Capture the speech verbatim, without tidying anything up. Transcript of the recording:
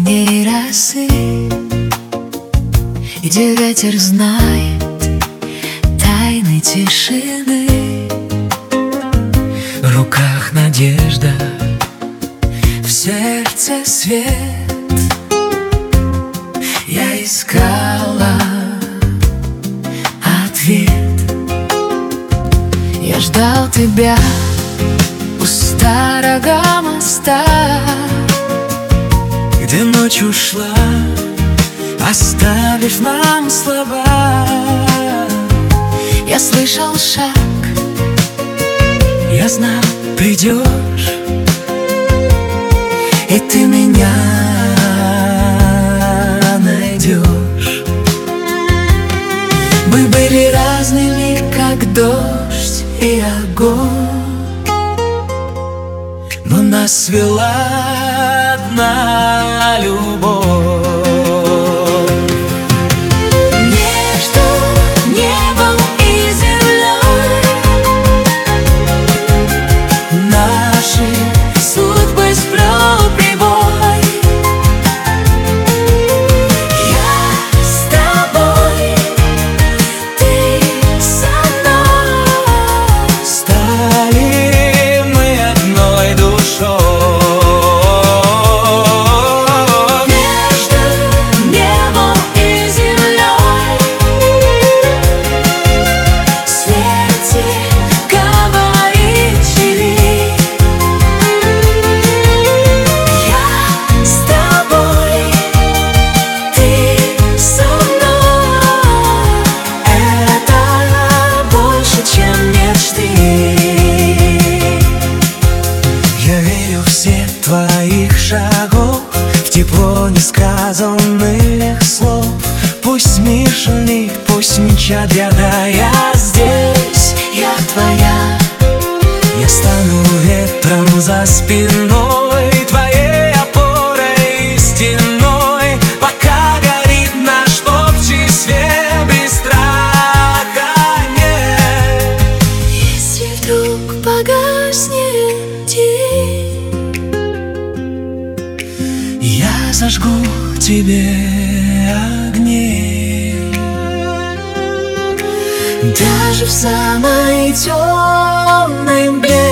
дней росы, где ветер знает тайны тишины. В руках надежда, в сердце свет. Я искала ответ. Я ждал тебя у старого моста, где ночь ушла, оставив нам слова. Я слышал шаг, я знал, придешь, и ты меня найдешь. мы были разными, как дождь и огонь, но нас свела одна любовь. Между небом и землей Наши судьбы сплел прибой. Я с тобой, ты со мной. стали мы одной душой. Между небом и землей в свете говорили. Я с тобой, ты со мной. Это больше, чем мечты. Я верю в свет твоих шагов, в тепло несказанных слов. Пусть мир шумит, пусть мчат года, я здесь, Я твоя, я стану ветром за спиной, твоей опорой и стеной, пока горит наш общий свет без страха нет. если вдруг погаснет день, Я зажгу тебе огни. даже в самой темной мгле